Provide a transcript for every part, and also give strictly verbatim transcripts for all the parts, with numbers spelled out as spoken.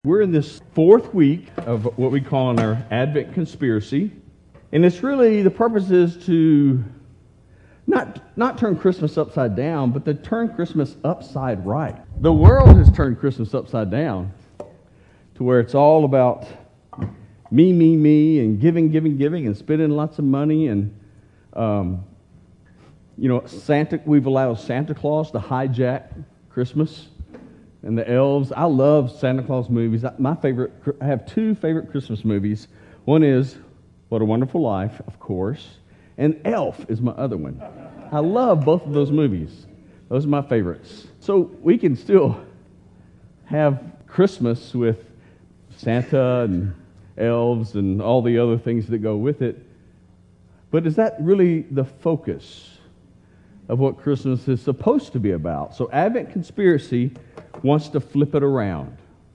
We're in this fourth week of what we call our Advent Conspiracy, and it's really, the purpose is to not, not turn Christmas upside down, but to turn Christmas upside right. The world has turned Christmas upside down to where it's all about me, me, me, and giving, giving, giving, and spending lots of money, and um, you know, Santa. We've allowed Santa Claus to hijack Christmas. And the elves. I love Santa Claus movies. My favorite, I have two favorite Christmas movies. One is What a Wonderful Life, of course, and Elf is my other one. I love both of those movies. Those are my favorites. So we can still have Christmas with Santa and elves and all the other things that go with it. But is that really the focus of what Christmas is supposed to be about? So Advent Conspiracy wants to flip it around.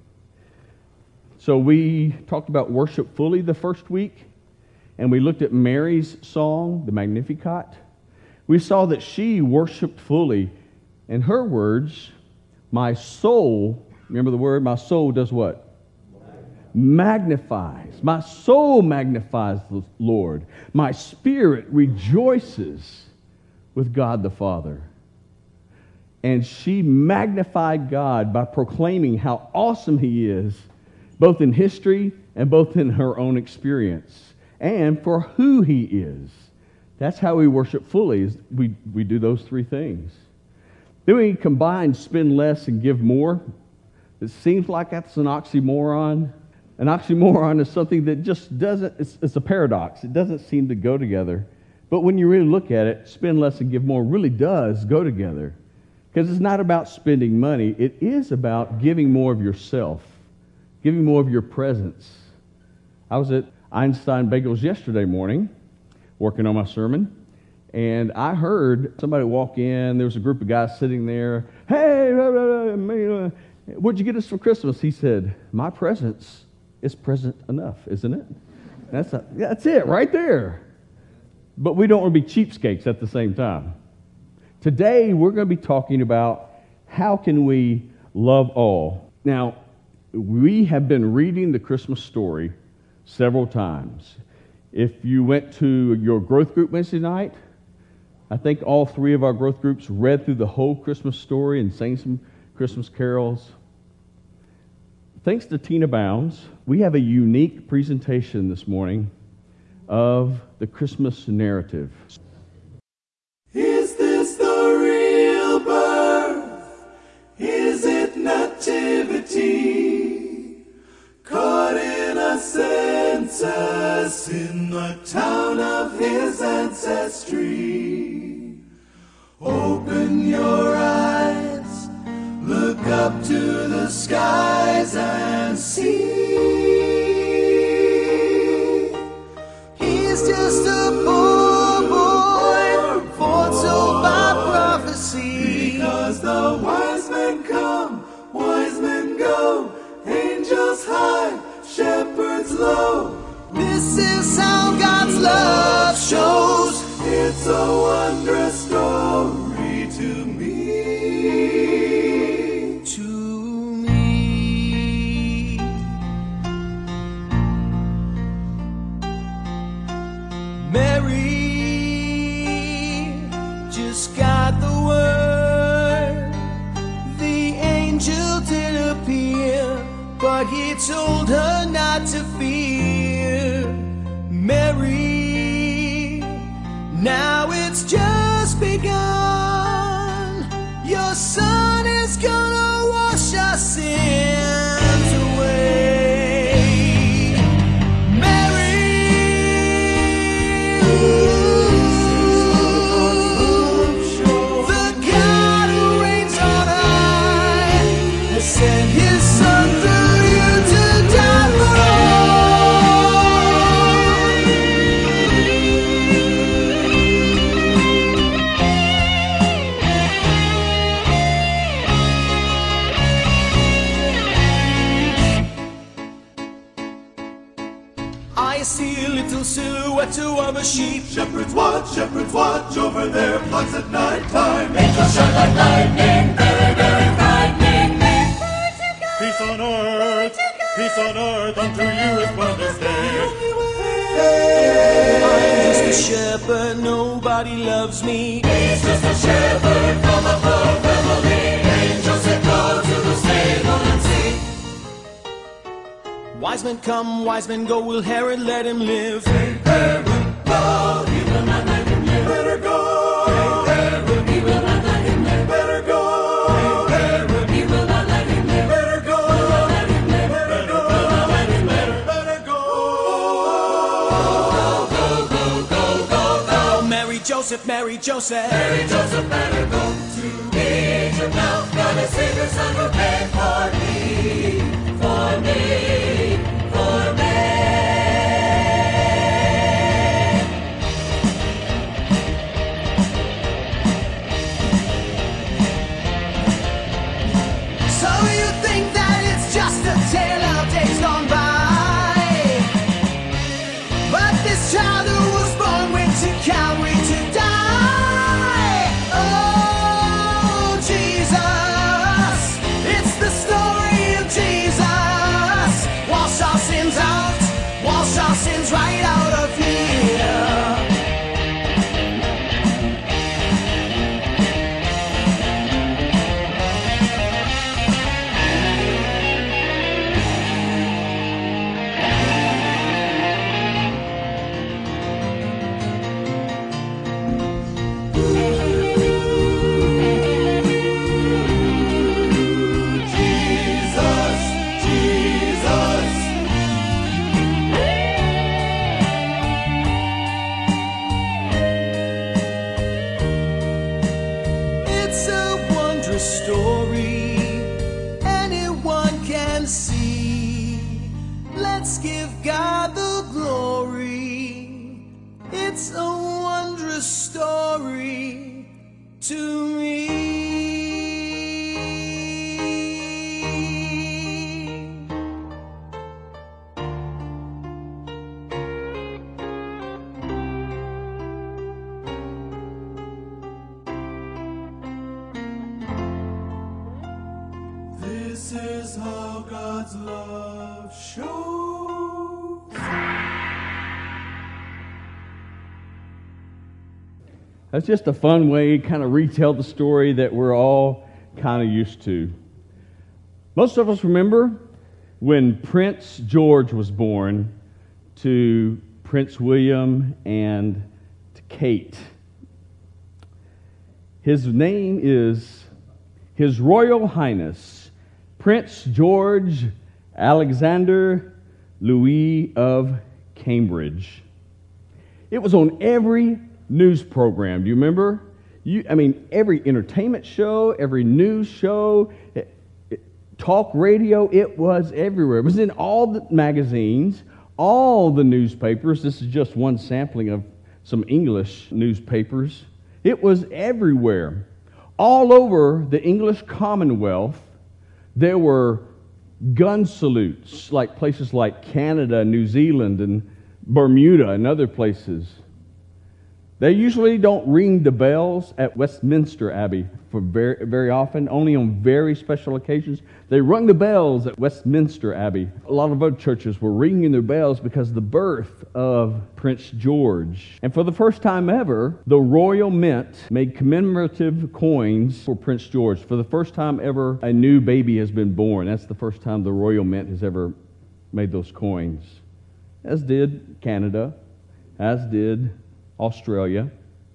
So we talked about worship fully the first week, and we looked at Mary's song, the Magnificat. We saw that she worshiped fully. In her words, my soul, remember the word, my soul does what? Magnifies. My soul magnifies the Lord. My spirit rejoices with God the Father. And she magnified God by proclaiming how awesome He is, both in history and both in her own experience, and for who He is. That's how we worship fully, is we, we do those three things. Then we combine spend less and give more. It seems like that's an oxymoron. An oxymoron is something that just doesn't, it's, it's a paradox. It doesn't seem to go together. But when you really look at it, spend less and give more really does go together. Because it's not about spending money. It is about giving more of yourself, giving more of your presence. I was at Einstein Bagels yesterday morning, working on my sermon, and I heard somebody walk in. There was a group of guys sitting there. Hey, blah, blah, blah, what'd you get us for Christmas? He said, my presence is present enough, isn't it? That's, a, that's it right there. But we don't want to be cheapskates at the same time. Today, we're going to be talking about how can we love all. Now, we have been reading the Christmas story several times. If you went to your growth group Wednesday night, I think all three of our growth groups read through the whole Christmas story and sang some Christmas carols. Thanks to Tina Bounds, we have a unique presentation this morning of the Christmas narrative. Is this the real birth? Is it nativity? Caught in a census in the town of his ancestry. Open your eyes, look up to the skies and see. He's just a poor boy, foretold by prophecy. Because the wise men come, wise men go, angels high, shepherds low. This is how God's love shows. It's a wondrous story to me. To me. Mary just got the word. The angel did appear, but he told her not to fear. Mary, now it's just begun. Your son is gonna wash our sins away. Mary, the God who reigns on high has sent his son through you to die for I see a little silhouette of a sheep. Shepherds watch, shepherds watch over their flocks at night time. Angels shine like lightning, very, very frightening me. Peace on earth, Peace on earth unto you is wondrous day. I'm just a shepherd, nobody loves me. He's just a shepherd from a poor family. Angels that go to the stable and see. Wise men come, wise men go, will Herod let him live? Herod, go, he will not let him live. Better go. Herod, he will not let him live. Better go. Herod, he will not let him live. Better go. Will not let him live. Better go. Will not let him live. Better go. Go, go, go, go, go. Mary Joseph, Mary Joseph. Mary Joseph, better go to Egypt now. God has saved the son who paid for me, for me, for me. Some of you think that it's just a tale of days gone by, but this child who was born went to Calvary to die. Oh, Jesus, it's the story of Jesus. Wash our sins out, wash our sins right out of here. Jesus, Jesus. It's a wondrous story, anyone can see. Let's give God the glory. It's a wondrous story to me. This is how God's love shows. That's just a fun way to kind of retell the story that we're all kind of used to. Most of us remember when Prince George was born to Prince William and to Kate. His name is His Royal Highness Prince George Alexander Louis of Cambridge. It was on every news program. Do you remember? You, I mean, every entertainment show, every news show, it, it, talk radio, it was everywhere. It was in all the magazines, all the newspapers. This is just one sampling of some English newspapers. It was everywhere. All over the English Commonwealth, there were gun salutes, like places like Canada, New Zealand, and Bermuda, and other places. They usually don't ring the bells at Westminster Abbey for very, very often. Only on very special occasions. They rung the bells at Westminster Abbey. A lot of other churches were ringing their bells because of the birth of Prince George. And for the first time ever, the Royal Mint made commemorative coins for Prince George. For the first time ever, a new baby has been born. That's the first time the Royal Mint has ever made those coins. As did Canada, as did Australia.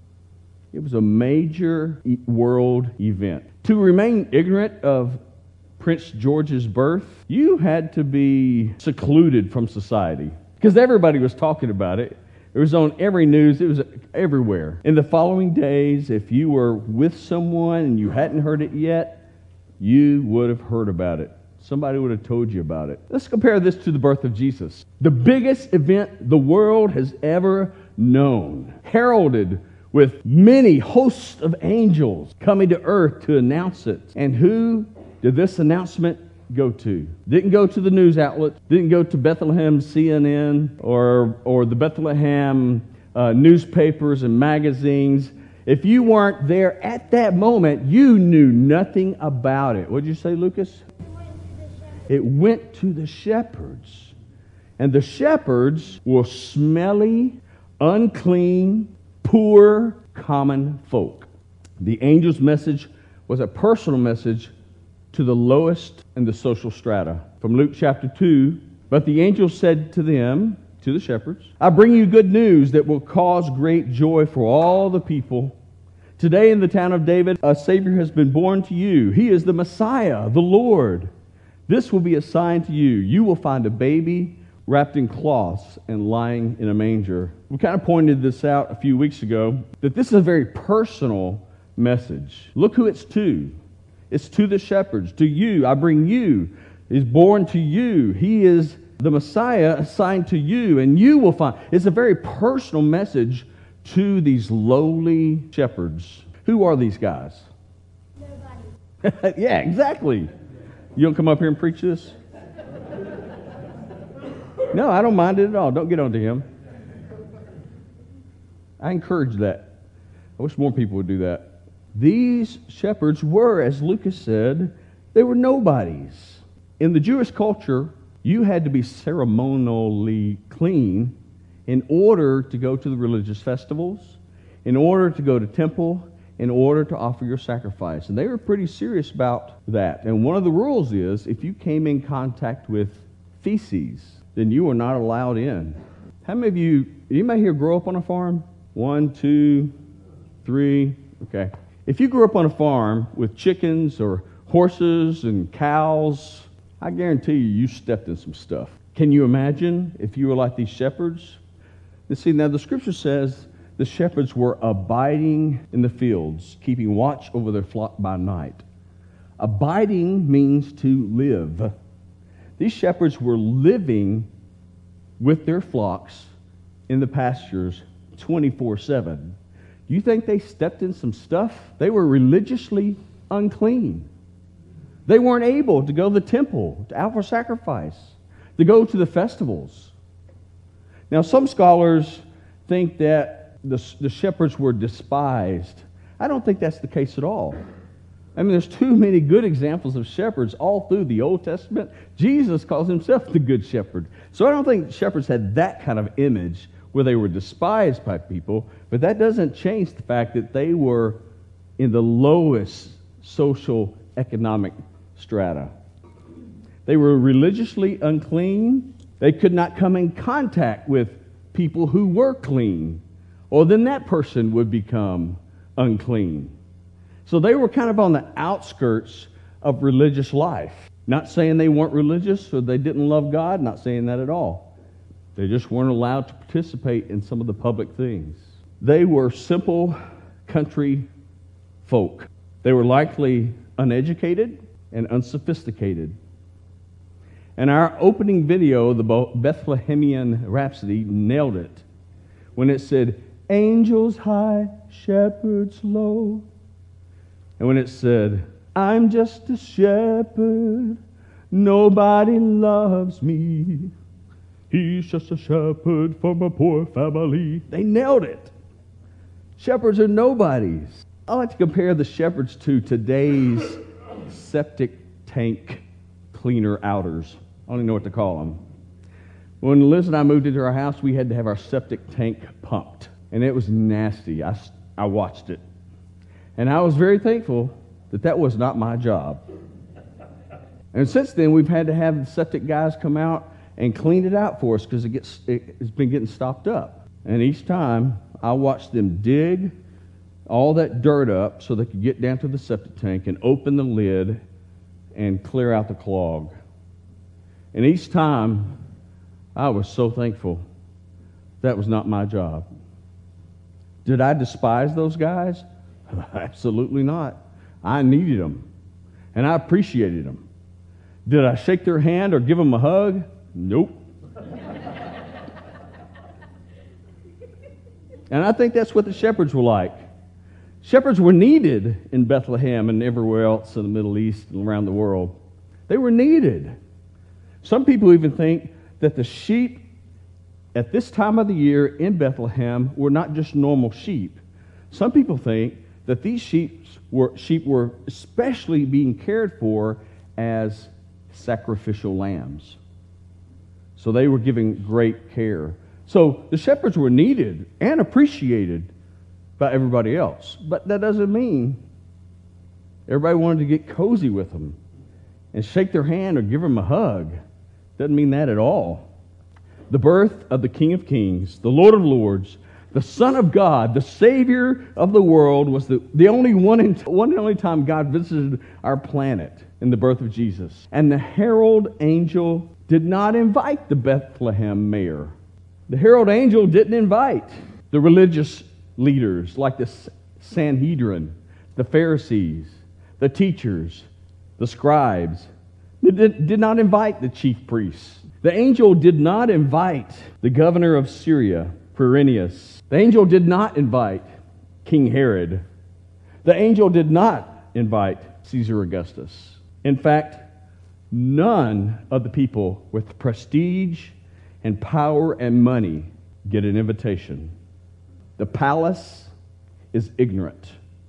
It was a major e- world event. To remain ignorant of Prince George's birth, you had to be secluded from society because everybody was talking about it. It was on every news. It was everywhere. In the following days, if you were with someone and you hadn't heard it yet, you would have heard about it. Somebody would have told you about it. Let's compare this to the birth of Jesus. The biggest event the world has ever known, heralded with many hosts of angels coming to earth to announce it. And who did this announcement go to? Didn't go to the news outlet, didn't go to Bethlehem C N N or, or the Bethlehem uh, newspapers and magazines. If you weren't there at that moment, you knew nothing about it. What did you say, Lucas? It went to the shepherds. And the shepherds were smelly, unclean, poor, common folk. The angel's message was a personal message to the lowest in the social strata. From Luke chapter two, but the angel said to them, to the shepherds, I bring you good news that will cause great joy for all the people. Today in the town of David, a Savior has been born to you. He is the Messiah, the Lord. This will be a sign to you. You will find a baby wrapped in cloths and lying in a manger. We kind of pointed this out a few weeks ago, that this is a very personal message. Look who it's to. It's to the shepherds. To you, I bring you. He's born to you. He is the Messiah assigned to you, and you will find. It's a very personal message to these lowly shepherds. Who are these guys? Nobody. Yeah, exactly. You don't come up here and preach this? No, I don't mind it at all. Don't get onto him. I encourage that. I wish more people would do that. These shepherds were, as Lucas said, they were nobodies. In the Jewish culture, you had to be ceremonially clean in order to go to the religious festivals, in order to go to temple, in order to offer your sacrifice. And they were pretty serious about that. And one of the rules is, if you came in contact with feces, then you were not allowed in. How many of you, anybody here grow up on a farm? One, two, three, okay. If you grew up on a farm with chickens or horses and cows, I guarantee you, you stepped in some stuff. Can you imagine if you were like these shepherds? You see, now the scripture says the shepherds were abiding in the fields, keeping watch over their flock by night. Abiding means to live. These shepherds were living with their flocks in the pastures twenty-four seven. Do you think they stepped in some stuff? They were religiously unclean. They weren't able to go to the temple, to offer sacrifice, to go to the festivals. Now, some scholars think that the, the shepherds were despised. I don't think that's the case at all. I mean, there's too many good examples of shepherds all through the Old Testament. Jesus calls himself the Good Shepherd. So I don't think shepherds had that kind of image where they were despised by people, but that doesn't change the fact that they were in the lowest social economic strata. They were religiously unclean. They could not come in contact with people who were clean, or then that person would become unclean. So they were kind of on the outskirts of religious life. Not saying they weren't religious or they didn't love God, not saying that at all. They just weren't allowed to participate in some of the public things. They were simple country folk. They were likely uneducated and unsophisticated. And our opening video, the Bethlehemian Rhapsody, nailed it when it said, angels high, shepherds low. And when it said, I'm just a shepherd, nobody loves me. He's just a shepherd from a poor family. They nailed it. Shepherds are nobodies. I like to compare the shepherds to today's septic tank cleaner outers. I don't even know what to call them. When Liz and I moved into our house, we had to have our septic tank pumped. And it was nasty. I, I watched it. And I was very thankful that that was not my job. And since then, we've had to have the septic guys come out and clean it out for us because it gets, it, it's been getting stopped up. And each time, I watched them dig all that dirt up so they could get down to the septic tank and open the lid and clear out the clog. And each time, I was so thankful that was not my job. Did I despise those guys? Absolutely not. I needed them, and I appreciated them. Did I shake their hand or give them a hug? Nope. And I think that's what the shepherds were like. Shepherds were needed in Bethlehem and everywhere else in the Middle East and around the world. They were needed. Some people even think that the sheep at this time of the year in Bethlehem were not just normal sheep. Some people think that these sheep were, sheep were especially being cared for as sacrificial lambs. So they were giving great care. So the shepherds were needed and appreciated by everybody else. But that doesn't mean everybody wanted to get cozy with them and shake their hand or give them a hug. Doesn't mean that at all. The birth of the King of Kings, the Lord of Lords, the Son of God, the Savior of the world, was the, the only one, in, one and only time God visited our planet in the birth of Jesus. And the herald angel did not invite the Bethlehem mayor. The herald angel didn't invite the religious leaders like the Sanhedrin, the Pharisees, the teachers, the scribes. They did, did not invite the chief priests. The angel did not invite the governor of Syria, Quirinius. The angel did not invite King Herod. The angel did not invite Caesar Augustus. In fact, none of the people with prestige and power and money get an invitation. The palace is ignorant.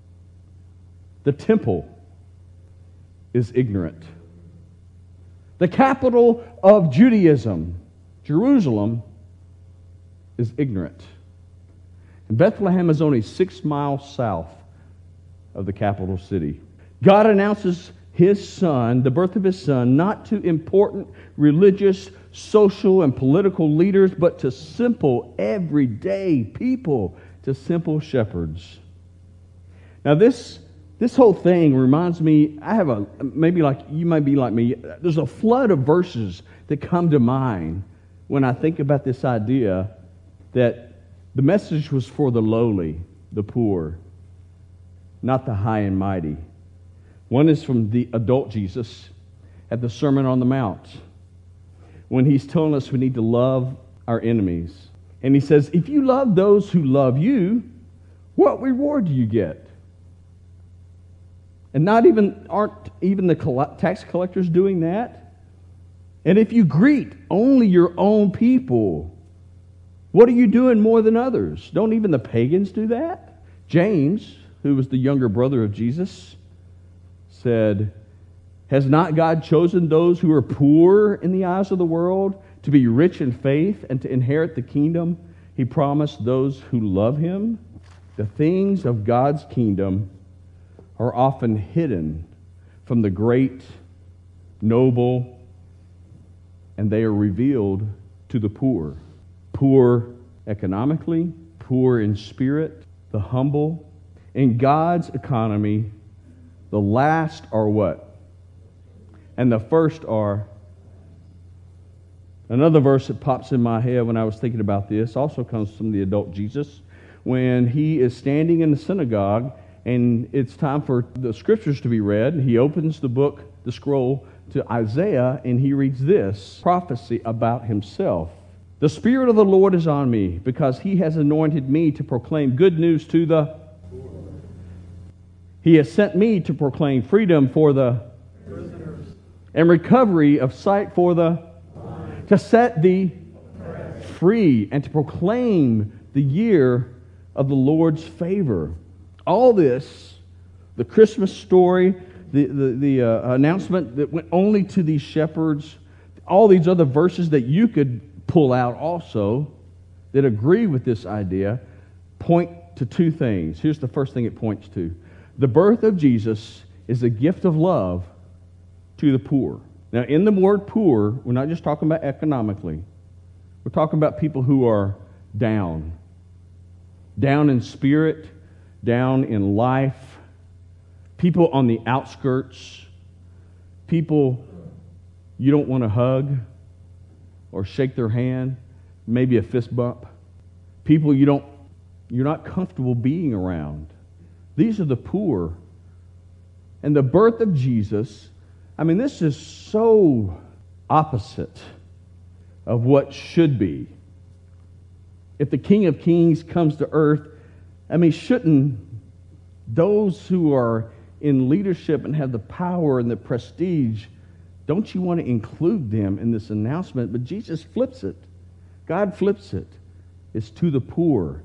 The temple is ignorant. The capital of Judaism, Jerusalem, is ignorant. And Bethlehem is only six miles south of the capital city. God announces His Son, the birth of His Son, not to important religious, social, and political leaders, but to simple, everyday people, to simple shepherds. Now this, this whole thing reminds me, I have a, maybe like, you might be like me, there's a flood of verses that come to mind when I think about this idea that the message was for the lowly, the poor, not the high and mighty. One is from the adult Jesus at the Sermon on the Mount, when He's telling us we need to love our enemies. And He says, if you love those who love you, what reward do you get? And not even, aren't even the tax collectors doing that? And if you greet only your own people, what are you doing more than others? Don't even the pagans do that? James, who was the younger brother of Jesus, said, has not God chosen those who are poor in the eyes of the world to be rich in faith and to inherit the kingdom He promised those who love Him? The things of God's kingdom are often hidden from the great, noble, and they are revealed to the poor. Poor economically, poor in spirit, the humble. In God's economy, the last are what? And the first are. Another verse that pops in my head when I was thinking about this also comes from the adult Jesus, when He is standing in the synagogue and it's time for the scriptures to be read. He opens the book, the scroll, to Isaiah, and he reads this prophecy about himself. The Spirit of the Lord is on me, because He has anointed me to proclaim good news to the poor. He has sent me to proclaim freedom for the prisoners and recovery of sight for the blind, to set the oppressed free, and to proclaim the year of the Lord's favor. All this, the Christmas story, the, the, the uh, announcement that went only to these shepherds, all these other verses that you could pull out also that agree with this idea, point to two things. Here's the first thing it points to. The birth of Jesus is a gift of love to the poor. Now, in the word poor, we're not just talking about economically. We're talking about people who are down. Down in spirit, down in life, people on the outskirts, people you don't want to hug or shake their hand, maybe a fist bump, people you don't, you're not comfortable being around. These are the poor. And the birth of Jesus, I mean, this is so opposite of what should be. If the King of Kings comes to earth, I mean, shouldn't those who are in leadership and have the power and the prestige, don't you want to include them in this announcement? But Jesus flips it. God flips it. It's to the poor.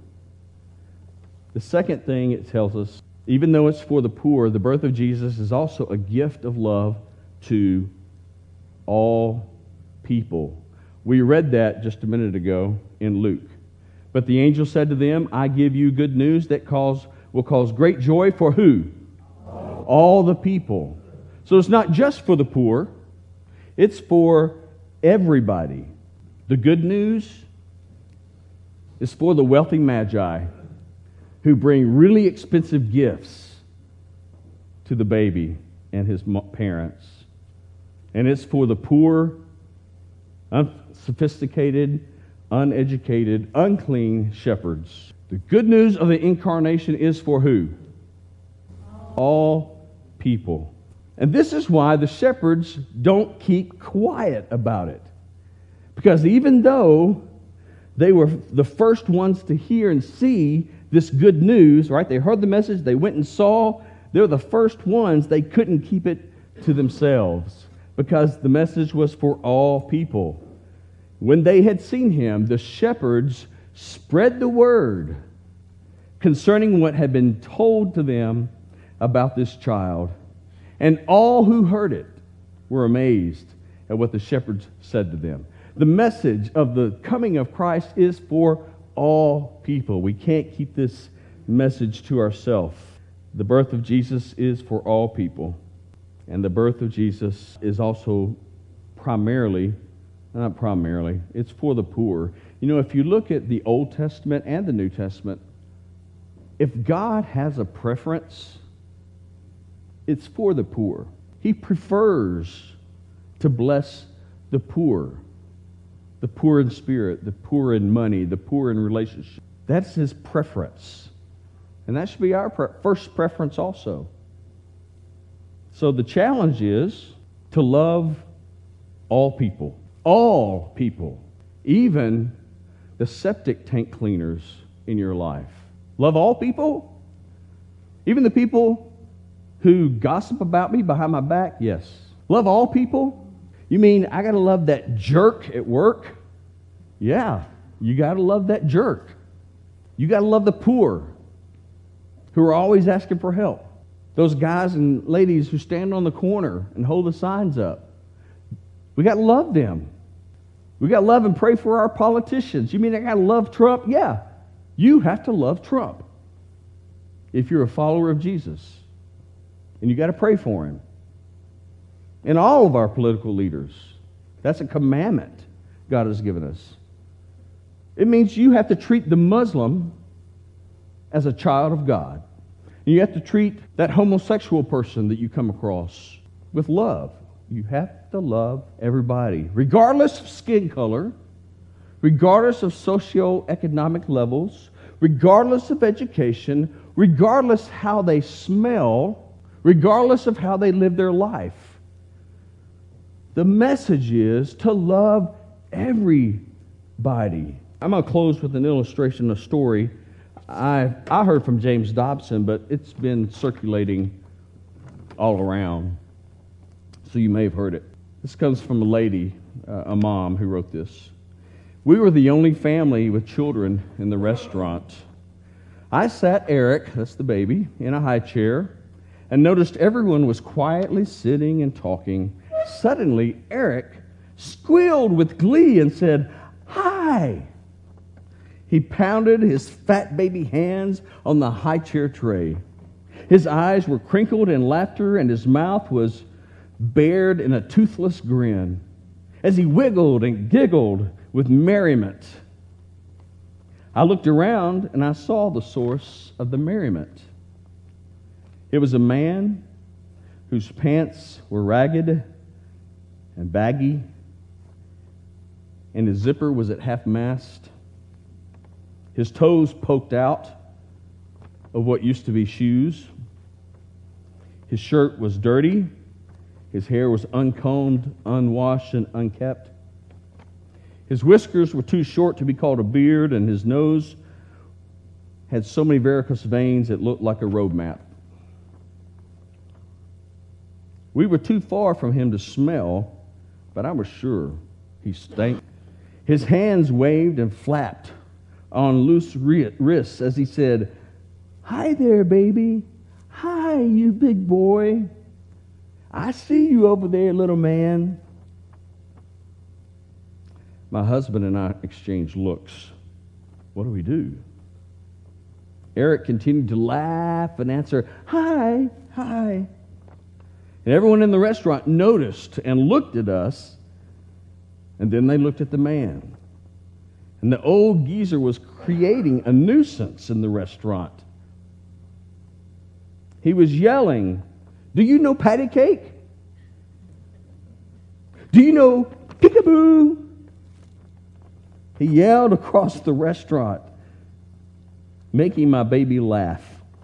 The second thing it tells us, even though it's for the poor, the birth of Jesus is also a gift of love to all people. We read that just a minute ago in Luke. But the angel said to them, I give you good news that cause, will cause great joy for who? All. All the people. So it's not just for the poor. It's for everybody. The good news is for the wealthy magi who bring really expensive gifts to the baby and his parents. And it's for the poor, unsophisticated, uneducated, unclean shepherds. The good news of the incarnation is for who? All people. And this is why the shepherds don't keep quiet about it. Because even though they were the first ones to hear and see this good news, right? They heard the message, they went and saw. They were the first ones. They couldn't keep it to themselves because the message was for all people. When they had seen him, the shepherds spread the word concerning what had been told to them about this child. And all who heard it were amazed at what the shepherds said to them. The message of the coming of Christ is for all people. We can't keep this message to ourselves. The birth of Jesus is for all people. And the birth of Jesus is also primarily, not primarily, it's for the poor. You know, if you look at the Old Testament and the New Testament, if God has a preference, it's for the poor. He prefers to bless the poor. The poor in spirit, the poor in money, the poor in relationship. That's his preference. And that should be our pre- first preference also. So the challenge is to love all people. All people. Even the septic tank cleaners in your life. Love all people? Even the people who gossip about me behind my back? Yes. Love all people? You mean I got to love that jerk at work? Yeah, you got to love that jerk. You got to love the poor who are always asking for help. Those guys and ladies who stand on the corner and hold the signs up. We got to love them. We got to love and pray for our politicians. You mean I got to love Trump? Yeah, you have to love Trump if you're a follower of Jesus. And you got to pray for him. And all of our political leaders. That's a commandment God has given us. It means you have to treat the Muslim as a child of God. And you have to treat that homosexual person that you come across with love. You have to love everybody, regardless of skin color, regardless of socioeconomic levels, regardless of education, regardless how they smell, regardless of how they live their life. The message is to love everybody. I'm going to close with an illustration, a story I I heard from James Dobson, but it's been circulating all around, so you may have heard it. This comes from a lady, uh, a mom, who wrote this. We were the only family with children in the restaurant. I sat Eric, that's the baby, in a high chair, and noticed everyone was quietly sitting and talking. Suddenly, Eric squealed with glee and said, "Hi!" He pounded his fat baby hands on the high chair tray. His eyes were crinkled in laughter, and his mouth was bared in a toothless grin as he wiggled and giggled with merriment. I looked around, and I saw the source of the merriment. It was a man whose pants were ragged and baggy, and his zipper was at half-mast. His toes poked out of what used to be shoes. His shirt was dirty. His hair was uncombed, unwashed, and unkept. His whiskers were too short to be called a beard, and his nose had so many varicose veins it looked like a road map. We were too far from him to smell, but I was sure he stank. His hands waved and flapped on loose wrists as he said, "Hi there, baby. Hi, you big boy. I see you over there, little man." My husband and I exchanged looks. What do we do? Eric continued to laugh and answer, "Hi, hi." And everyone in the restaurant noticed and looked at us, and then they looked at the man. And the old geezer was creating a nuisance in the restaurant. He was yelling, "Do you know patty cake? Do you know peekaboo?" He yelled across the restaurant, making my baby laugh.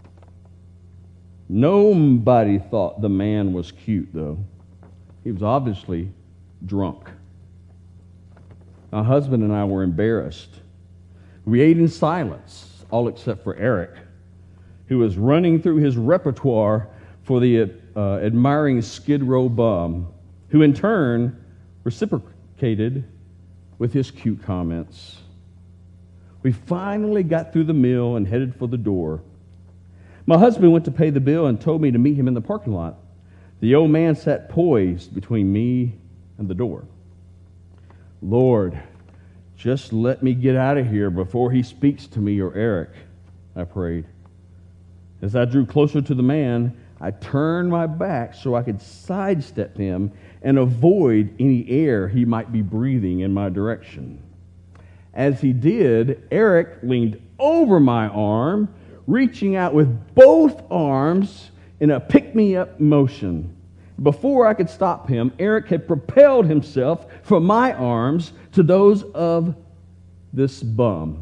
Nobody thought the man was cute, though. He was obviously drunk. My husband and I were embarrassed. We ate in silence, all except for Eric, who was running through his repertoire for the uh, admiring Skid Row bum, who in turn reciprocated with his cute comments. We finally got through the meal and headed for the door. My husband went to pay the bill and told me to meet him in the parking lot. The old man sat poised between me and the door. "Lord, just let me get out of here before he speaks to me or Eric," I prayed. As I drew closer to the man, I turned my back so I could sidestep him and avoid any air he might be breathing in my direction. As he did, Eric leaned over my arm, reaching out with both arms in a pick-me-up motion. Before I could stop him, Eric had propelled himself from my arms to those of this bum.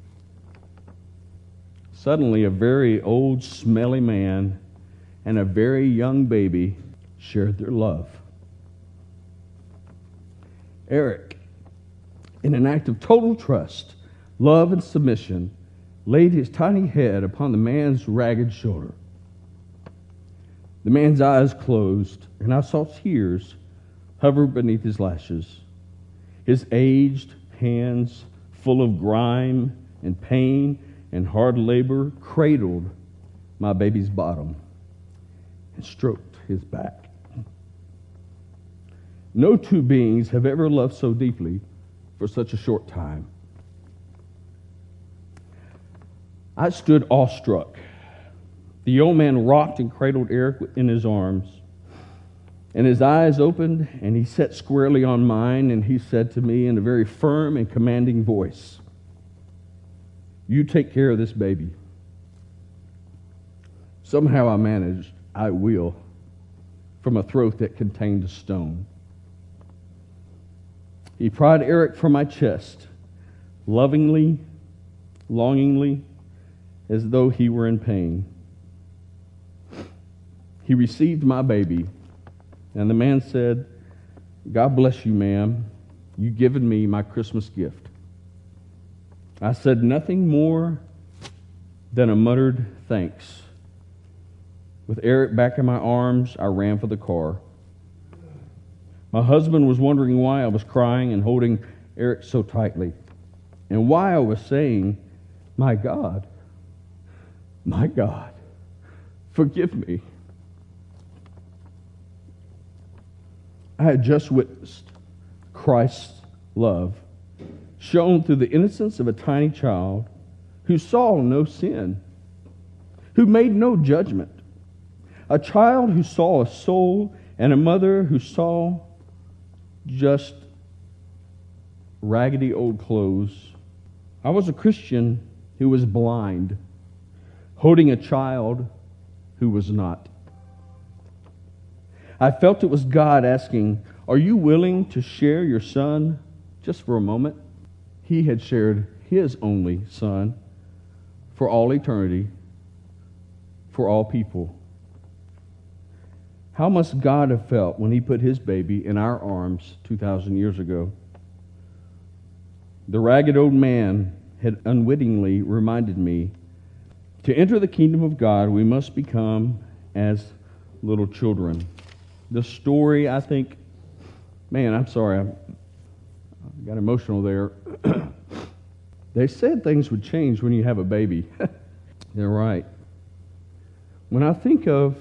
Suddenly, a very old, smelly man and a very young baby shared their love. Eric, in an act of total trust, love, and submission, laid his tiny head upon the man's ragged shoulder. The man's eyes closed, and I saw tears hover beneath his lashes. His aged hands, full of grime and pain and hard labor, cradled my baby's bottom and stroked his back. No two beings have ever loved so deeply for such a short time. I stood awestruck. The old man rocked and cradled Eric in his arms, and his eyes opened, and he sat squarely on mine, and he said to me in a very firm and commanding voice, "You take care of this baby." Somehow I managed, "I will," from a throat that contained a stone. He pried Eric from my chest, lovingly, longingly, as though he were in pain. He received my baby, and the man said, "God bless you, ma'am. You've given me my Christmas gift." I said nothing more than a muttered thanks. With Eric back in my arms, I ran for the car. My husband was wondering why I was crying and holding Eric so tightly, and why I was saying, "My God, my God, forgive me." I had just witnessed Christ's love shown through the innocence of a tiny child who saw no sin, who made no judgment, a child who saw a soul, and a mother who saw just raggedy old clothes. I was a Christian who was blind, holding a child who was not. I felt it was God asking, "Are you willing to share your son just for a moment?" He had shared his only son for all eternity, for all people. How must God have felt when he put his baby in our arms two thousand years ago? The ragged old man had unwittingly reminded me, to enter the kingdom of God, we must become as little children. The story, I think, man, I'm sorry, I got emotional there. They said things would change when you have a baby. They're right. When I think of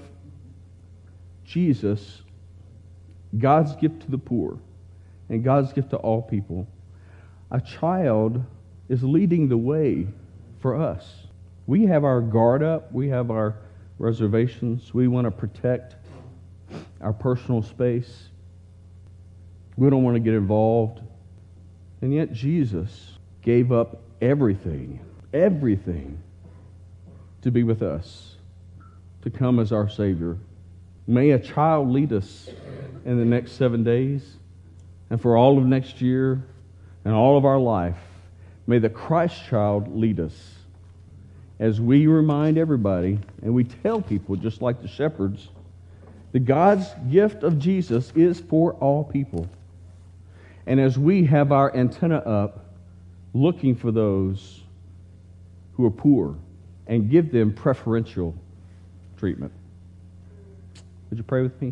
Jesus, God's gift to the poor, and God's gift to all people, a child is leading the way for us. We have our guard up. We have our reservations. We want to protect our personal space. We don't want to get involved. And yet Jesus gave up everything, everything to be with us, to come as our Savior. May a child lead us in the next seven days and for all of next year and all of our life. May the Christ child lead us as we remind everybody and we tell people, just like the shepherds, that God's gift of Jesus is for all people. And as we have our antenna up, looking for those who are poor and give them preferential treatment. Would you pray with me?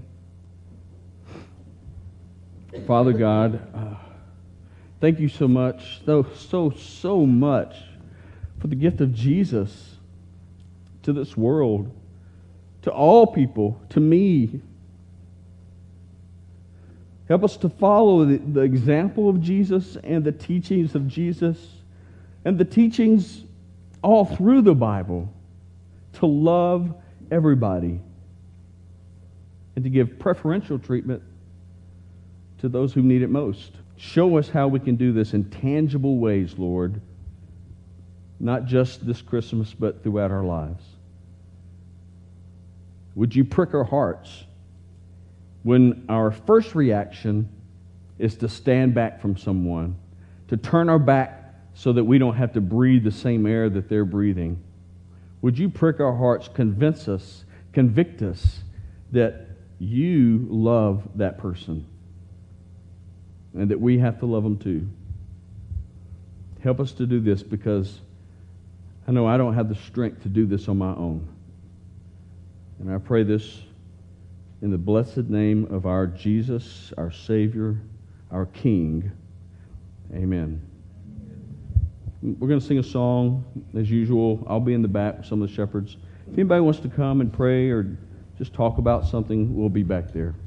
Father God, uh, thank you so much, so, so, so much for the gift of Jesus to this world, to all people, to me. Help us to follow the, the example of Jesus and the teachings of Jesus and the teachings all through the Bible to love everybody and to give preferential treatment to those who need it most. Show us how we can do this in tangible ways, Lord, not just this Christmas, but throughout our lives. Would you prick our hearts when our first reaction is to stand back from someone, to turn our back so that we don't have to breathe the same air that they're breathing? Would you prick our hearts, convince us, convict us that you love that person and that we have to love them too? Help us to do this, because I know I don't have the strength to do this on my own. And I pray this in the blessed name of our Jesus, our Savior, our King. Amen. We're going to sing a song as usual. I'll be in the back with some of the shepherds. If anybody wants to come and pray or just talk about something, we'll be back there.